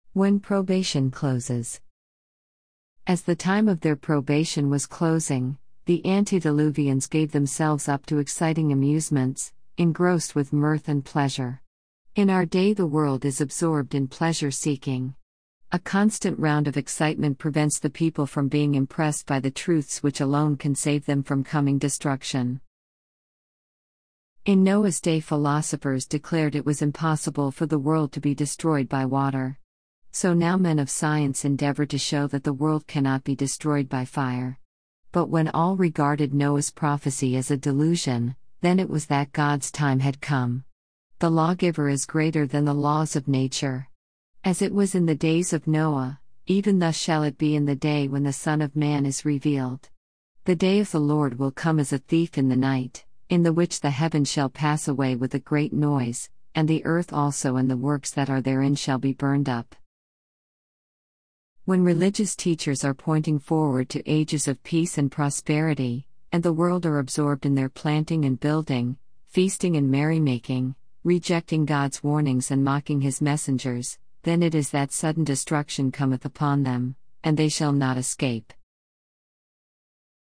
When probation closes. As the time of their probation was closing, the antediluvians gave themselves up to exciting amusements, engrossed with mirth and pleasure. In our day, the world is absorbed in pleasure seeking. A constant round of excitement prevents the people from being impressed by the truths which alone can save them from coming destruction. In Noah's day, philosophers declared it was impossible for the world to be destroyed by water. So now men of science endeavor to show that the world cannot be destroyed by fire. But when all regarded Noah's prophecy as a delusion, then it was that God's time had come. The lawgiver is greater than the laws of nature. As it was in the days of Noah, even thus shall it be in the day when the Son of Man is revealed. The day of the Lord will come as a thief in the night, in the which the heavens shall pass away with a great noise, and the earth also and the works that are therein shall be burned up. When religious teachers are pointing forward to ages of peace and prosperity, and the world are absorbed in their planting and building, feasting and merrymaking, rejecting God's warnings and mocking His messengers, then it is that sudden destruction cometh upon them, and they shall not escape.